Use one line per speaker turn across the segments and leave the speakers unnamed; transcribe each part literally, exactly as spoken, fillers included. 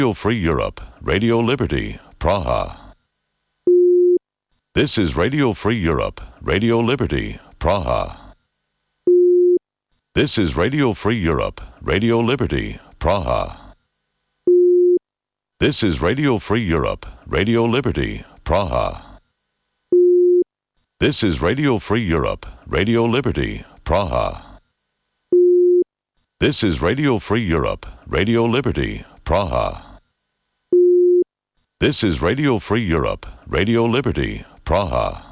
Radio Free Europe, Radio Liberty, Praha. This is Radio Free Europe, Radio Liberty, Praha. This is Radio Free Europe, Radio Liberty, Praha. This is Radio Free Europe, Radio Liberty, Praha. This is Radio Free Europe, Radio Liberty, Praha. This is Radio Free Europe, Radio Liberty, Praha. This is Radio Free Europe, Radio Liberty, Praha.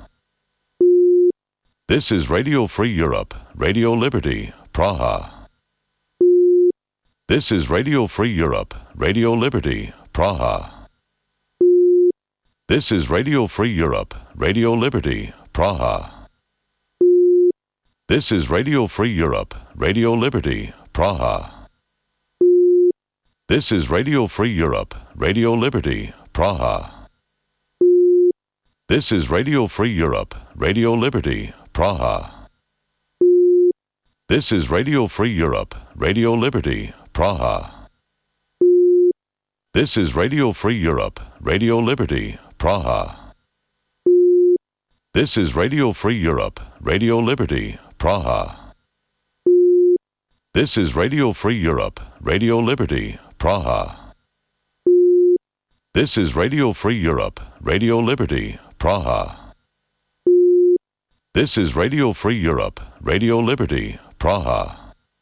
This is Radio Free Europe, Radio Liberty, Praha. This is Radio Free Europe, Radio Liberty, Praha. This is Radio Free Europe, Radio Liberty, Praha. This is Radio Free Europe, Radio Liberty, Praha. This is Radio Free Europe, Radio Liberty, Praha. This is Radio Free Europe, Radio Liberty, Praha. This is Radio Free Europe, Radio Liberty, Praha. This is Radio Free Europe, Radio Liberty, Praha. This is Radio Free Europe, Radio Liberty, Praha. This is Radio Free Europe, Radio Liberty, Praha. This is Radio Free Europe, Radio Liberty, Praha. This is Radio Free Europe, Radio Liberty, Praha.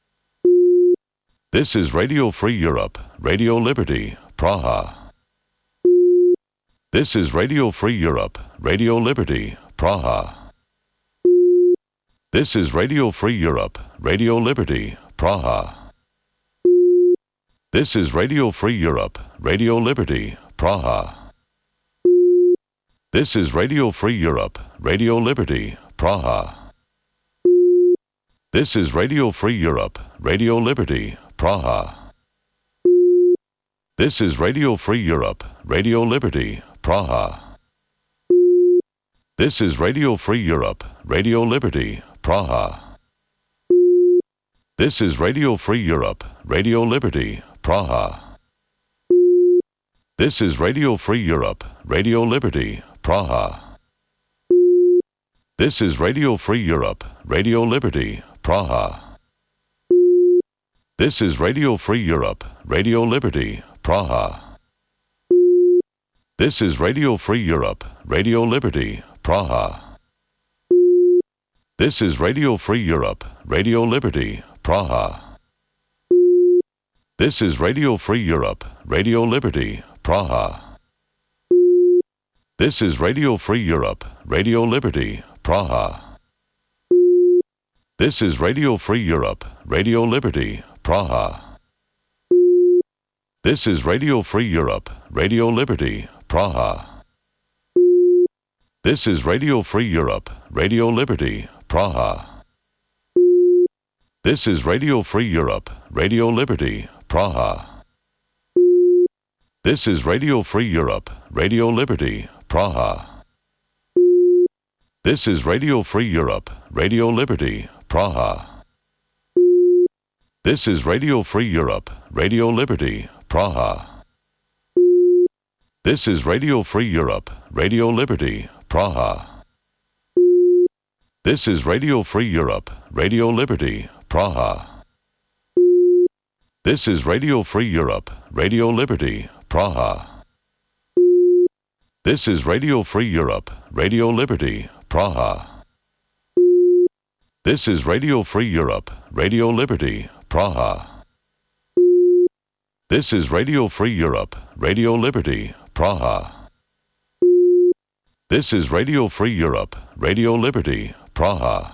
This is Radio Free Europe, Radio Liberty, Praha. This is Radio Free Europe, Radio Liberty, Praha. This is Radio Free Europe, Radio Liberty, Praha. This is Radio Free Europe, Radio Liberty, Praha. This is Radio Free Europe, Radio Liberty, Praha. This is Radio Free Europe, Radio Liberty, Praha. This is Radio Free Europe, Radio Liberty, Praha. This is Radio Free Europe, Radio Liberty, Praha. This is Radio Free Europe, Radio Liberty, Praha. This is Radio Free Europe, Radio Liberty, Praha. This is Radio Free Europe, Radio Liberty, Praha. This is Radio Free Europe, Radio Liberty, Praha. This is Radio Free Europe, Radio Liberty, Praha. This is Radio Free Europe, Radio Liberty, Praha. This is Radio Free Europe, Radio Liberty, Praha. This is Radio Free Europe, Radio Liberty, Praha. This is Radio Free Europe, Radio Liberty, Praha. This is Radio Free Europe, Radio Liberty, Praha. This is Radio Free Europe, Radio Liberty, Praha. This is Radio Free Europe, Radio Liberty, Praha. This is Radio Free Europe, Radio Liberty, Praha. This is Radio Free Europe, Radio Liberty, Praha. This is Radio Free Europe, Radio Liberty, Praha. This is Radio Free Europe, Radio Liberty, Praha. This is Radio Free Europe, Radio Liberty, Praha. This is Radio Free Europe, Radio Liberty, Praha. This is Radio Free Europe, Radio Liberty, Praha. This is Radio Free Europe, Radio Liberty, Praha. This is Radio Free Europe, Radio Liberty, Praha. This is Radio Free Europe, Radio Liberty, Praha.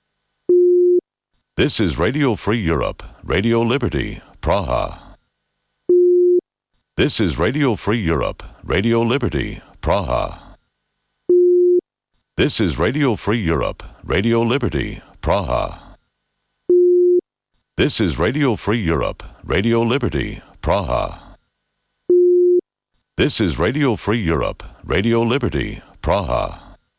This is Radio Free Europe, Radio Liberty, Praha. This is Radio Free Europe, Radio Liberty, Praha. This is Radio Free Europe, Radio Liberty, Praha. This is Radio Free Europe, Radio Liberty, Praha. This is Radio Free Europe, Radio Liberty, Praha.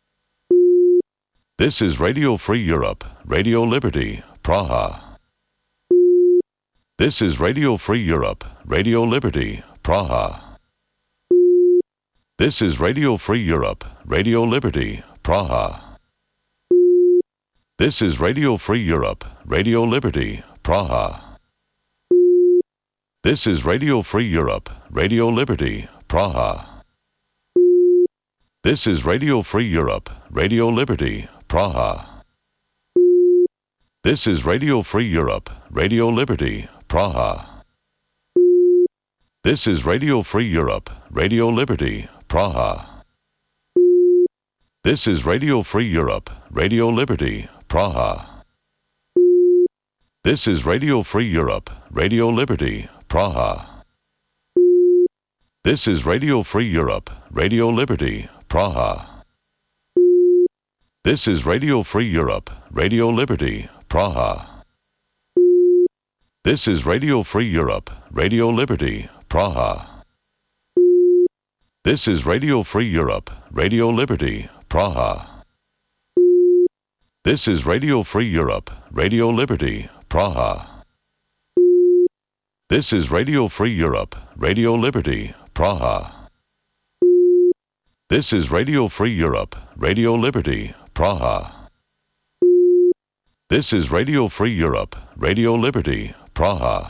This is Radio Free Europe, Radio Liberty, Praha. This is Radio Free Europe, Radio Liberty, Praha. This is Radio Free Europe, Radio Liberty, Praha. This is Radio Free Europe, Radio Liberty, Praha. This is Radio Free Europe, Radio Liberty, Praha. This is Radio Free Europe, Radio Liberty, Praha. This is Radio Free Europe, Radio Liberty, Praha. This is Radio Free Europe, Radio Liberty, Praha. This is Radio Free Europe, Radio Liberty, Praha. This is Radio Free Europe, Radio Liberty, Praha. This is Radio Free Europe, Radio Liberty, Praha. This is Radio Free Europe, Radio Liberty, Praha. This is Radio Free Europe, Radio Liberty, Praha. This is Radio Free Europe, Radio Liberty, Praha. This is Radio Free Europe, Radio Liberty, Praha. This is Radio Free Europe, Radio Liberty, Praha. This is Radio Free Europe, Radio Liberty, Praha. This is Radio Free Europe, Radio Liberty, Praha.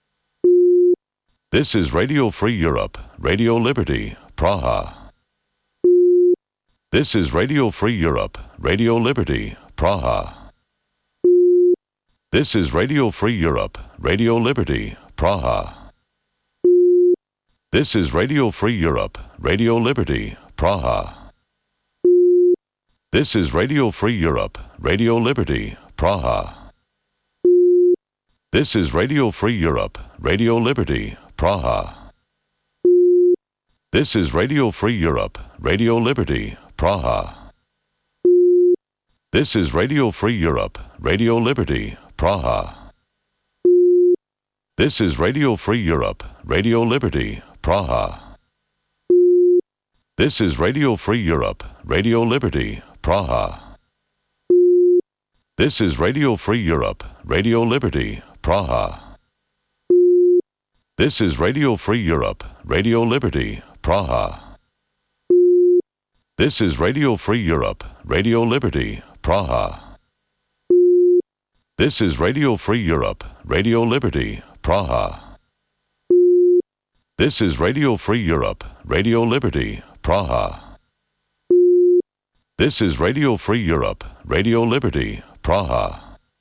This is Radio Free Europe, Radio Liberty, Praha. This is Radio Free Europe, Radio Liberty, Praha. This is Radio Free Europe, Radio Liberty, Praha. This is Radio Free Europe, Radio Liberty, Praha. This is Radio Free Europe, Radio Liberty, Praha. This is Radio Free Europe, Radio Liberty, Praha. This is Radio Free Europe, Radio Liberty, Praha. This is Radio Free Europe, Radio Liberty, Praha. This is Radio Free Europe, Radio Liberty, Praha. This is Radio Free Europe, Radio Liberty, Praha. This is Radio Free Europe, Radio Liberty, Praha. This is Radio Free Europe, Radio Liberty, Praha. This is Radio Free Europe, Radio Liberty, Praha. This is Radio Free Europe, Radio Liberty, Praha. This is Radio Free Europe, Radio Liberty, Praha. This is Radio Free Europe, Radio Liberty, Praha.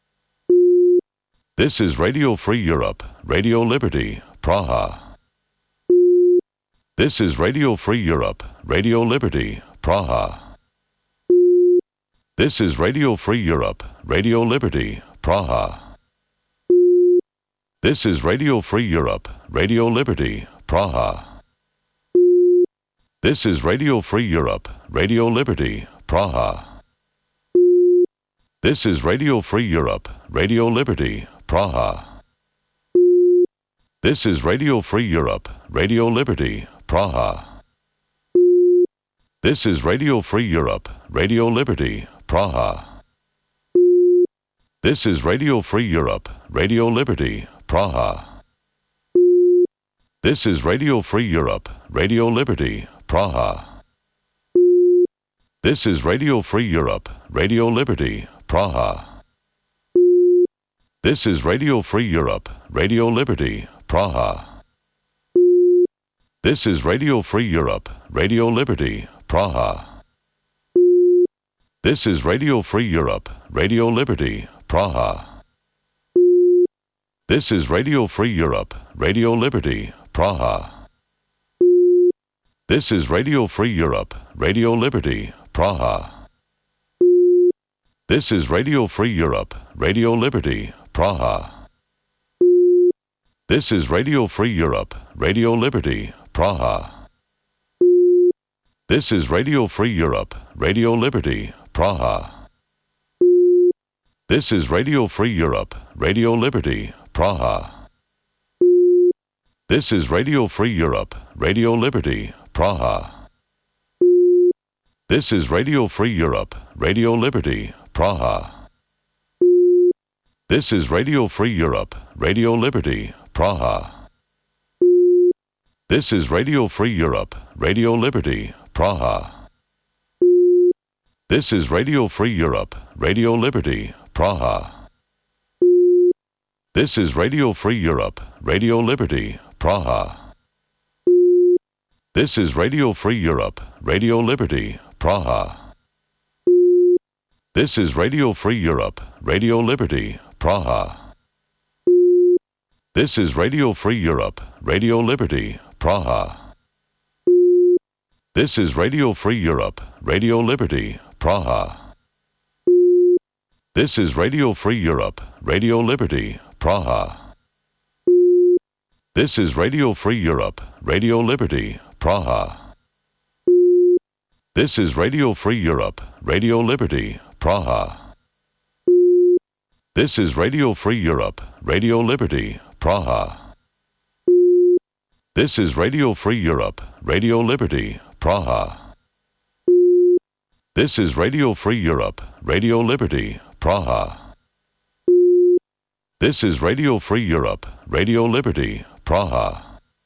This is Radio Free Europe, Radio Liberty, Praha. This is Radio Free Europe, Radio Liberty, Praha. This is Radio Free Europe, Radio Liberty, Praha. This is Radio Free Europe, Radio Liberty, Praha. This is Radio Free Europe, Radio Liberty, Praha. This is Radio Free Europe, Radio Liberty, Praha. This is Radio Free Europe, Radio Liberty, Praha. This is Radio Free Europe, Radio Liberty, Praha. This is Radio Free Europe, Radio Liberty, Praha. This is Radio Free Europe, Radio Liberty, Praha. This is Radio Free Europe, Radio Liberty, Praha. This is Radio Free Europe, Radio Liberty, Praha. This is Radio Free Europe, Radio Liberty, Praha. This is Radio Free Europe, Radio Liberty, Praha. This is Radio Free Europe, Radio Liberty, Praha. This is Radio Free Europe, Radio Liberty, Praha. This is Radio Free Europe, Radio Liberty, Praha. This is Radio Free Europe, Radio Liberty, Praha. This is Radio Free Europe, Radio Liberty, Praha. This is Radio Free Europe, Radio Liberty, Praha. This is Radio Free Europe, Radio Liberty, Praha. This is Radio Free Europe, Radio Liberty, Praha. This is Radio Free Europe, Radio Liberty, Praha. This is Radio Free Europe, Radio Liberty, Praha. This is Radio Free Europe, Radio Liberty, Praha. This is Radio Free Europe, Radio Liberty, Praha. This is Radio Free Europe, Radio Liberty, Praha. This is Radio Free Europe, Radio Liberty, Praha. This is Radio Free Europe, Radio Liberty, Praha. This is Radio Free Europe, Radio Liberty, Praha. This is Radio Free Europe, Radio Liberty, Praha. This is Radio Free Europe, Radio Liberty, Praha. This is Radio Free Europe, Radio Liberty, Praha. This is Radio Free Europe, Radio Liberty, Praha. This is Radio Free Europe, Radio Liberty, Praha. This is Radio Free Europe, Radio Liberty, Praha. This is Radio Free Europe, Radio Liberty, Praha.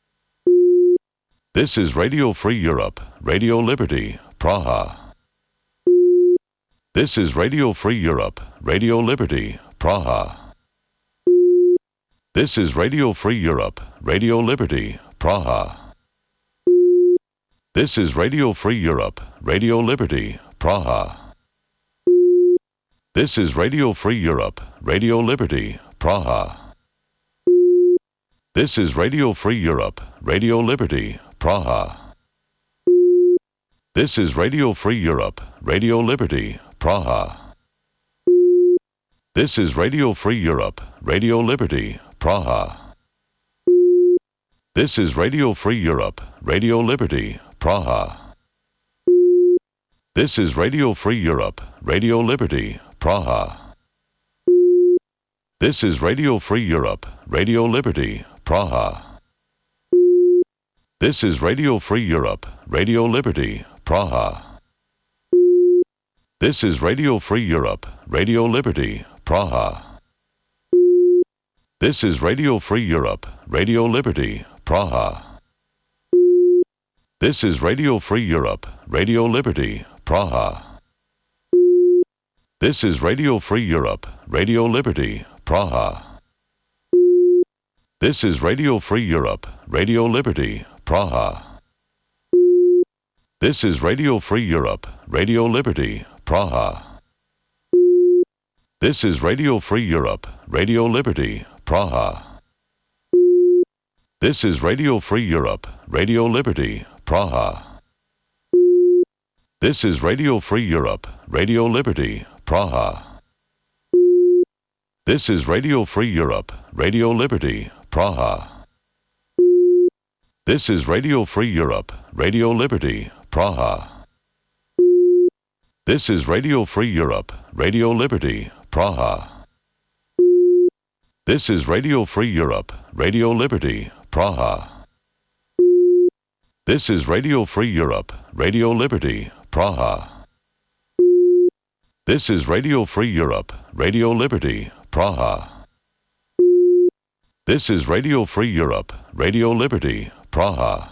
This is Radio Free Europe, Radio Liberty, Praha. This is Radio Free Europe, Radio Liberty, Praha. This is Radio Free Europe, Radio Liberty, Praha. This is Radio Free Europe, Radio Liberty, Praha. This is Radio Free Europe, Radio Liberty, Praha. This is Radio Free Europe, Radio Liberty, Praha. This is Radio Free Europe, Radio Liberty, Praha. This is Radio Free Europe, Radio Liberty, Praha. This is Radio Free Europe, Radio Liberty, Praha. This is Radio Free Europe, Radio Liberty, Praha. This is Radio Free Europe, Radio Liberty, Praha. This is Radio Free Europe, Radio Liberty, Praha. This is Radio Free Europe, Radio Liberty, Praha. This is Radio Free Europe, Radio Liberty, Praha. This is Radio Free Europe, Radio Liberty, Praha. This is Radio Free Europe, Radio Liberty, Praha. This is Radio Free Europe, Radio Liberty, Praha. This is Radio Free Europe, Radio Liberty, Praha. This is Radio Free Europe, Radio Liberty, Praha. This is Radio Free Europe, Radio Liberty, Praha. This is Radio Free Europe, Radio Liberty, Praha. This is Radio Free Europe, Radio Liberty, Praha. This is Radio Free Europe, Radio Liberty, Praha. This is Radio Free Europe, Radio Liberty, Praha. This is Radio Free Europe, Radio Liberty, Praha. This is Radio Free Europe, Radio Liberty, Praha. This is Radio Free Europe, Radio Liberty, Praha. This is Radio Free Europe, Radio Liberty, Praha.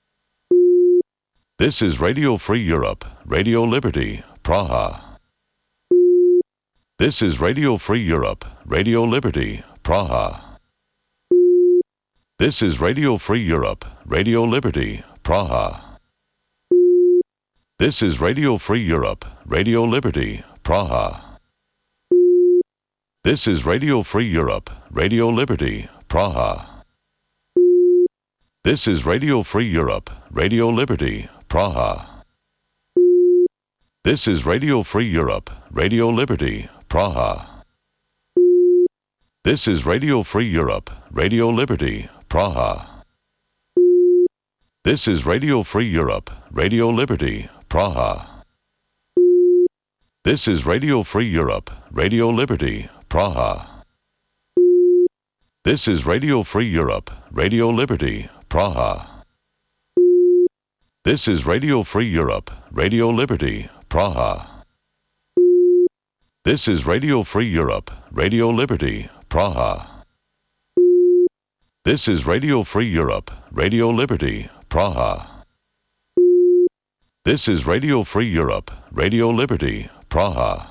This is Radio Free Europe, Radio Liberty, Praha. This is Radio Free Europe, Radio Liberty, Praha. This is Radio Free Europe, Radio Liberty, Praha. This is Radio Free Europe, Radio Liberty, Praha. This is Radio Free Europe, Radio Liberty, Praha. This is Radio Free Europe, Radio Liberty, Praha. This is Radio Free Europe, Radio Liberty, Praha. This is Radio Free Europe, Radio Liberty, Praha. This is Radio Free Europe, Radio Liberty, Praha. This is Radio Free Europe, Radio Liberty, Praha. This is Radio Free Europe, Radio Liberty, Praha. This is Radio Free Europe, Radio Liberty, Praha. This is Radio Free Europe, Radio Liberty, Praha. This is Radio Free Europe, Radio Liberty, Praha. This is Radio Free Europe, Radio Liberty, Praha.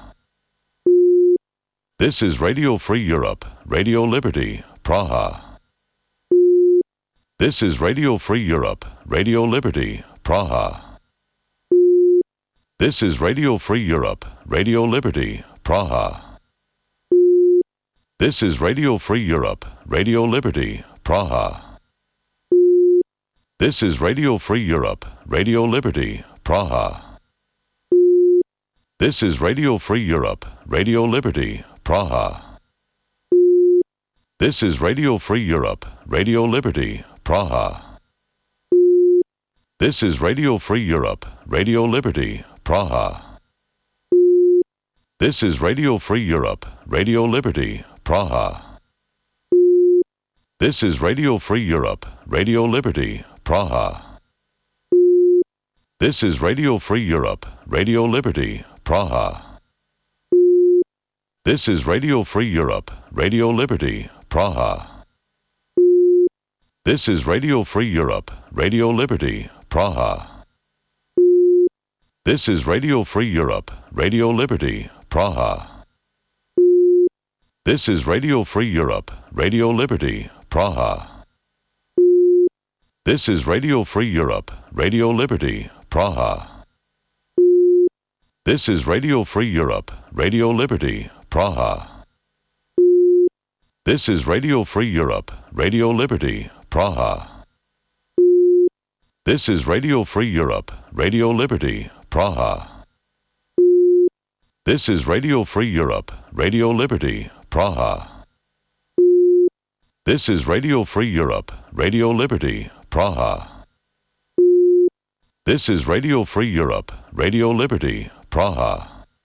This is Radio Free Europe, Radio Liberty, Praha. This is Radio Free Europe, Radio Liberty, Praha. This is Radio Free Europe, Radio Liberty, Praha. This is Radio Free Europe, Radio Liberty, Praha. This is Radio Free Europe, Radio Liberty, Praha. This is Radio Free Europe, Radio Liberty, Praha. This is Radio Free Europe, Radio Liberty, Praha. This is Radio Free Europe, Radio Liberty, Praha. This is Radio Free Europe, Radio Liberty, Praha. This is Radio Free Europe, Radio Liberty, Praha. This is Radio Free Europe, Radio Liberty, Praha. This is Radio Free Europe, Radio Liberty, Praha. This is Radio Free Europe, Radio Liberty, Praha. This is Radio Free Europe, Radio Liberty, Praha. This is Radio Free Europe, Radio Liberty, Praha. This is Radio Free Europe, Radio Liberty, Praha. This is Radio Free Europe, Radio Liberty, Praha. This is Radio Free Europe, Radio Liberty, Praha. This is Radio Free Europe, Radio Liberty, Praha. This is Radio Free Europe, Radio Liberty, Praha. This is Radio Free Europe, Radio Liberty, Praha. This is Radio Free Europe, Radio Liberty, Praha.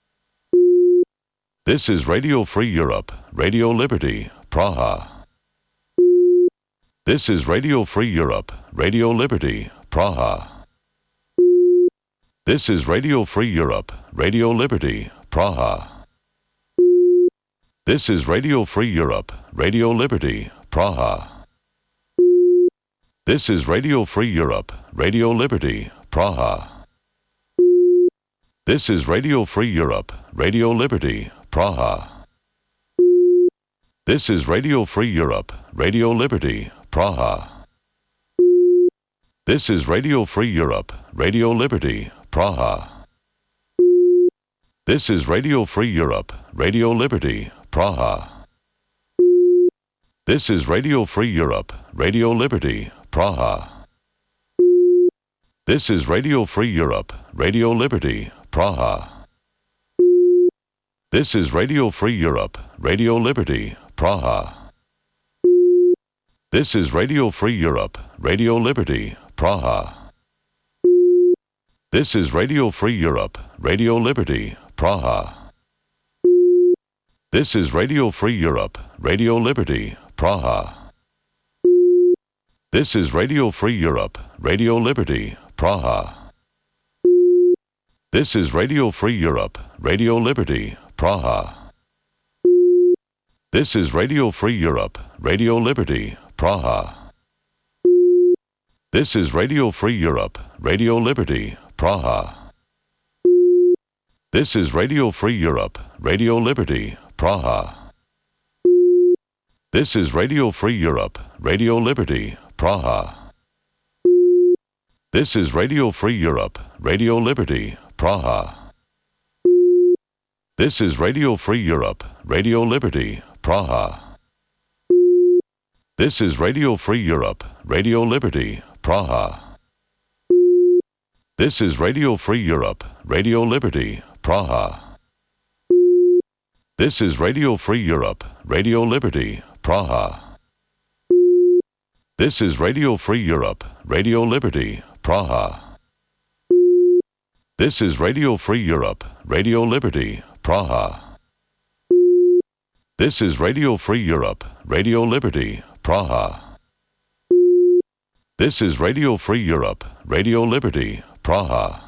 This is Radio Free Europe, Radio Liberty, Praha. This is Radio Free Europe, Radio Liberty, Praha. This is Radio Free Europe, Radio Liberty, Praha. This is Radio Free Europe, Radio Liberty, Praha. This is Radio Free Europe, Radio Liberty, Praha. This is Radio Free Europe, Radio Liberty, Praha. This is Radio Free Europe, Radio Liberty, Praha. This is Radio Free Europe, Radio Liberty, Praha. This is Radio Free Europe, Radio Liberty, Praha. This is Radio Free Europe, Radio Liberty, Praha. This is Radio Free Europe, Radio Liberty, Praha. This is Radio Free Europe, Radio Liberty, Praha. This is Radio Free Europe, Radio Liberty, Praha. This is Radio Free Europe, Radio Liberty, Praha. This is Radio Free Europe, Radio Liberty, Praha. This is Radio Free Europe, Radio Liberty, Praha. This is Radio Free Europe, Radio Liberty, Praha. This is Radio Free Europe, Radio Liberty, Praha. This is Radio Free Europe, Radio Liberty, Praha. This is Radio Free Europe, Radio Liberty, Praha. This is Radio Free Europe, Radio Liberty, Praha. This is Radio Free Europe, Radio Liberty, Praha. This is Radio Free Europe, Radio Liberty, Praha. This is Radio Free Europe, Radio Liberty, Praha. This is Radio Free Europe, Radio Liberty, Praha. This is Radio Free Europe, Radio Liberty, Praha. This is Radio Free Europe, Radio Liberty, Praha. This is Radio Free Europe, Radio Liberty, Praha. This is Radio Free Europe, Radio Liberty, Praha. This is Radio Free Europe, Radio Liberty, Praha.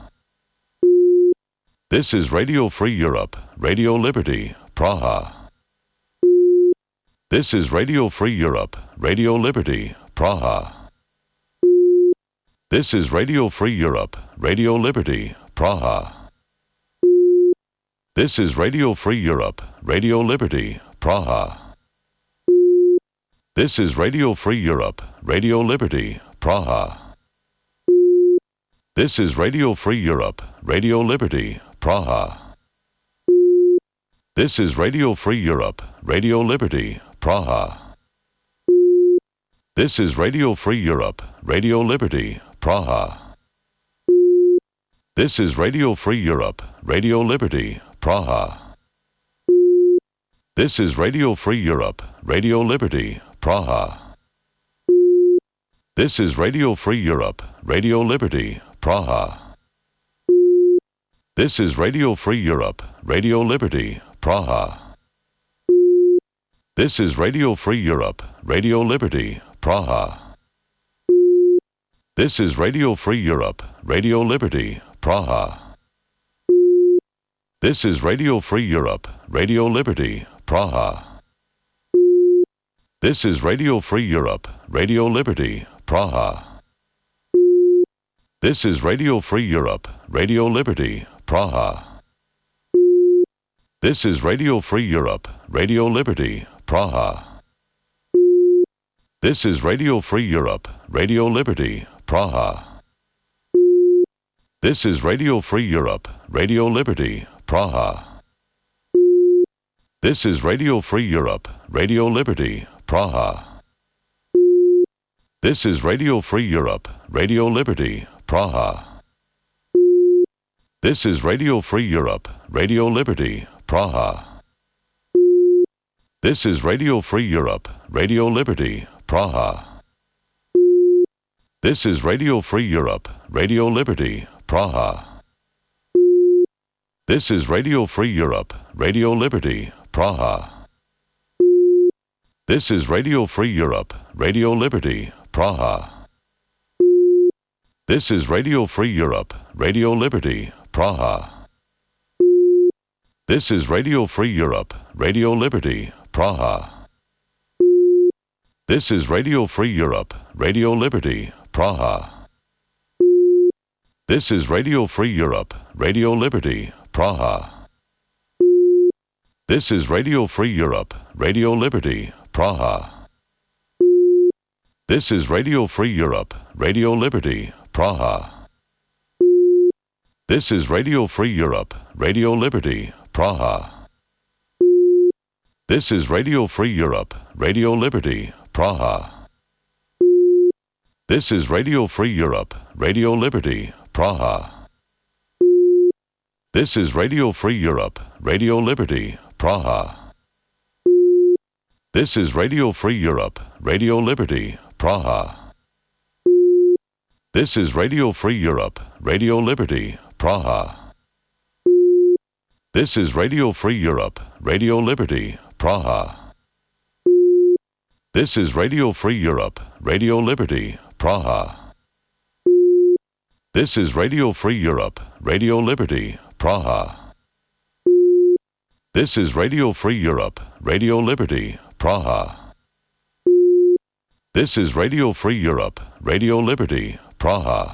This is Radio Free Europe, Radio Liberty, Praha. This is Radio Free Europe, Radio Liberty, Praha. This is Radio Free Europe, Radio Liberty, Praha. This is Radio Free Europe, Radio Liberty, Praha. This is Radio Free Europe, Radio Liberty, Praha. This is Radio Free Europe, Radio Liberty, Praha. This is Radio Free Europe, Radio Liberty, Praha. This is Radio Free Europe, Radio Liberty, Praha. This is Radio Free Europe, Radio Liberty, Praha. This is Radio Free Europe, Radio Liberty, Praha. This is Radio Free Europe, Radio Liberty, Praha. This is Radio Free Europe, Radio Liberty, Praha. This is Radio Free Europe, Radio Liberty, Praha. This is Radio Free Europe, Radio Liberty, Praha. This is Radio Free Europe, Radio Liberty, Praha. This is Radio Free Europe, Radio Liberty, Praha. This is Radio Free Europe, Radio Liberty, Praha. This is Radio Free Europe, Radio Liberty, Praha. This is Radio Free Europe, Radio Liberty, Praha. This is Radio Free Europe, Radio Liberty, Praha. This is Radio Free Europe, Radio Liberty, Praha. This is Radio Free Europe, Radio Liberty, Praha. This is Radio Free Europe, Radio Liberty, Praha. This is Radio Free Europe, Radio Liberty, Praha. This is Radio Free Europe, Radio Liberty, Praha. This is Radio Free Europe, Radio Liberty, Praha. This is Radio Free Europe, Radio Liberty, Praha. This is Radio Free Europe, Radio Liberty, Praha. This is Radio Free Europe, Radio Liberty, Praha. This is Radio Free Europe, Radio Liberty, Praha. This is Radio Free Europe, Radio Liberty, Praha. This is Radio Free Europe, Radio Liberty, Praha. This is Radio Free Europe, Radio Liberty, Praha. This is Radio Free Europe, Radio Liberty, Praha. This is Radio Free Europe, Radio Liberty, Praha. This is Radio Free Europe, Radio Liberty, Praha. This is Radio Free Europe, Radio Liberty, Praha. This is Radio Free Europe, Radio Liberty, Praha. This is Radio Free Europe, Radio Liberty, Praha. This is Radio Free Europe, Radio Liberty, Praha. This is Radio Free Europe, Radio Liberty, Praha. This is Radio Free Europe, Radio Liberty, Praha. This is Radio Free Europe, Radio Liberty, Praha. This is Radio Free Europe, Radio Liberty, Praha.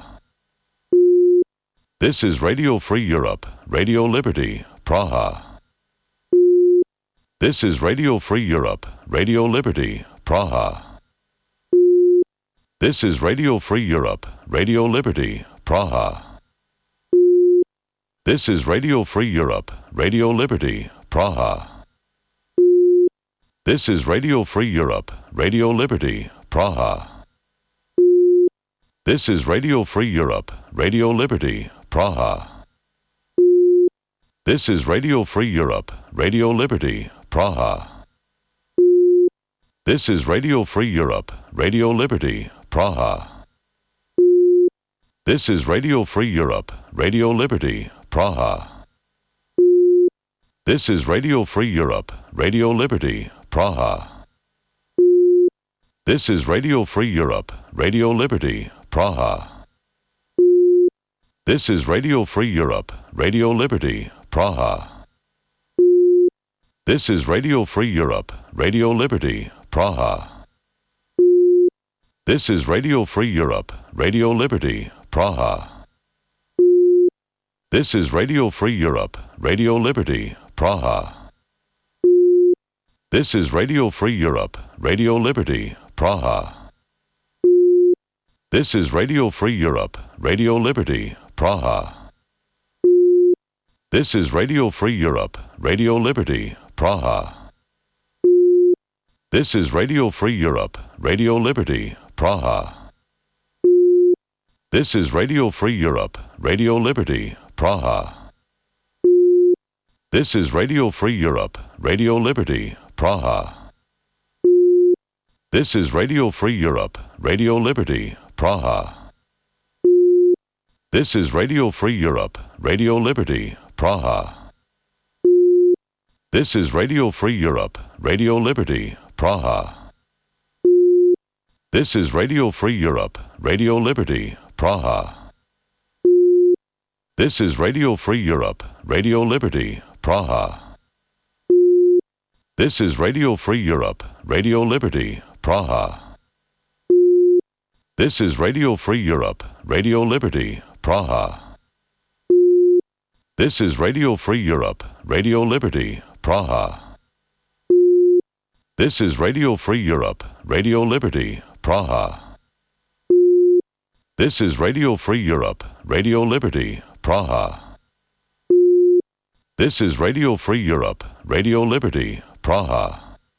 This is Radio Free Europe, Radio Liberty, Praha. This is Radio Free Europe, Radio Liberty, Praha. This is Radio Free Europe, Radio Liberty, Praha. This is Radio Free Europe, Radio Liberty, Praha. This is Radio Free Europe, Radio Liberty, Praha. This is Radio Free Europe, Radio Liberty, Praha. This is Radio Free Europe, Radio Liberty, Praha. This is Radio Free Europe, Radio Liberty, Praha. This is Radio Free Europe, Radio Liberty, Praha. This is Radio Free Europe, Radio Liberty, Praha. This is Radio Free Europe, Radio Liberty, Praha. This is Radio Free Europe, Radio Liberty, Praha. This is Radio Free Europe, Radio Liberty, Praha. This is Radio Free Europe, Radio Liberty, Praha. This is Radio Free Europe, Radio Liberty, Praha. This is Radio Free Europe, Radio Liberty, Praha. This is Radio Free Europe, Radio Liberty, Praha. This is Radio Free Europe, Radio Liberty, Praha. This is Radio Free Europe, Radio Liberty, Praha. This is Radio Free Europe, Radio Liberty, Praha. This is Radio Free Europe, Radio Liberty, Praha. This is Radio Free Europe, Radio Liberty, Praha. This is Radio Free Europe, Radio Liberty, Praha. This is Radio Free Europe, Radio Liberty, Praha. This is Radio Free Europe, Radio Liberty, Praha. This is Radio Free Europe, Radio Liberty, Praha. This is Radio Free Europe, Radio Liberty, Praha. This is Radio Free Europe, Radio Liberty, Praha. This is Radio Free Europe, Radio Liberty, Praha. This is Radio Free Europe, Radio Liberty, Praha. This is Radio Free Europe, Radio Liberty, Praha. This is Radio Free Europe, Radio Liberty, Praha.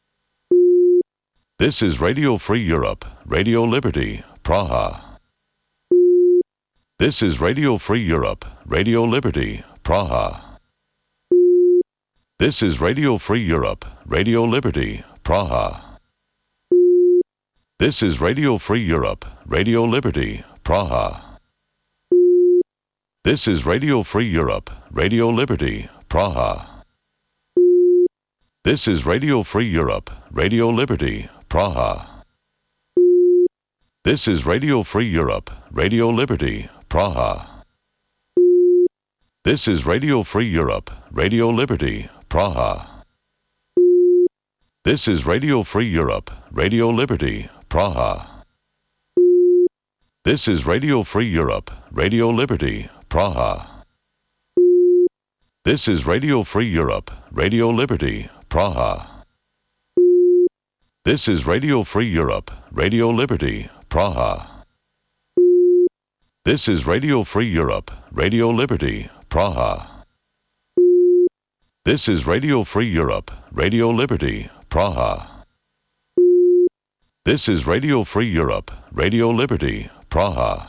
This is Radio Free Europe, Radio Liberty, Praha. This is Radio Free Europe, Radio Liberty, Praha. This is Radio Free Europe, Radio Liberty, Praha. This is Radio Free Europe, Radio Liberty, Praha. This is Radio Free Europe, Radio Liberty, Praha. This is Radio Free Europe, Radio Liberty, Praha. This is Radio Free Europe, Radio Liberty, Praha. This is Radio Free Europe, Radio Liberty, Praha. This is Radio Free Europe, Radio Liberty, Praha. This is Radio Free Europe, Radio Liberty, Praha. This is Radio Free Europe, Radio Liberty, Praha. This is Radio Free Europe, Radio Liberty, Praha. This is Radio Free Europe, Radio Liberty, Praha. This is Radio Free Europe, Radio Liberty, Praha. This is Radio Free Europe, Radio Liberty, Praha.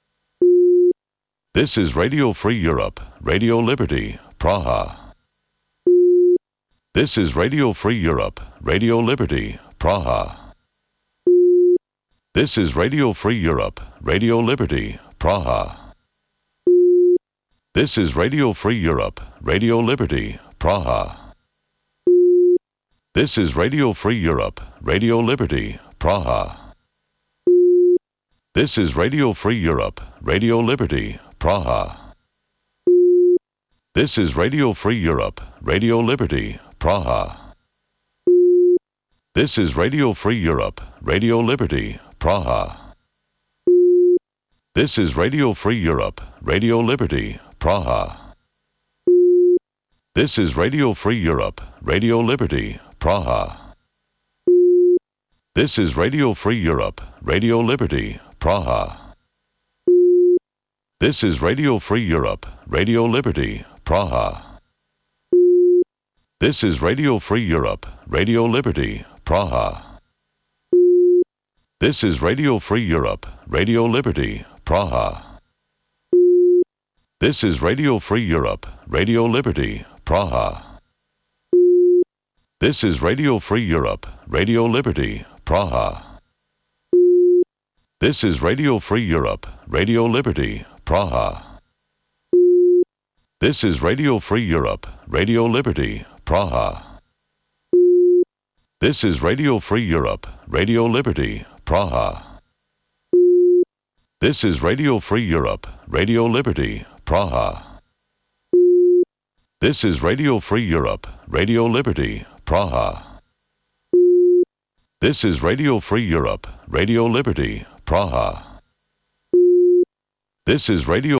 This is Radio Free Europe, Radio Liberty, Praha. This is Radio Free Europe, Radio Liberty, Praha. This is Radio Free Europe, Radio Liberty, Praha. This is Radio Free Europe, Radio Liberty, Praha. This is Radio Free Europe, Radio Liberty, Praha. This is Radio Free Europe, Radio Liberty, Praha. This is Radio Free Europe, Radio Liberty, Praha. This is Radio Free Europe, Radio Liberty, Praha. This is Radio Free Europe, Radio Liberty, Praha. This is Radio Free Europe, Radio Liberty, Praha. This is Radio Free Europe, Radio Liberty, Praha. This is Radio Free Europe, Radio Liberty, Praha. This is Radio Free Europe, Radio Liberty, Praha. This is Radio Free Europe, Radio Liberty, Praha. This is Radio Free Europe, Radio Liberty, Praha. This is Radio Free Europe, Radio Liberty, Praha. This is Radio Free Europe, Radio Liberty, Praha. This is Radio Free Europe, Radio Liberty, Praha. This is Radio Free Europe, Radio Liberty, Praha. This is Radio Free Europe, Radio Liberty, Praha. This is Radio Free Europe, Radio Liberty, Praha. This is Radio Free Europe, Radio Liberty, Praha. This is Radio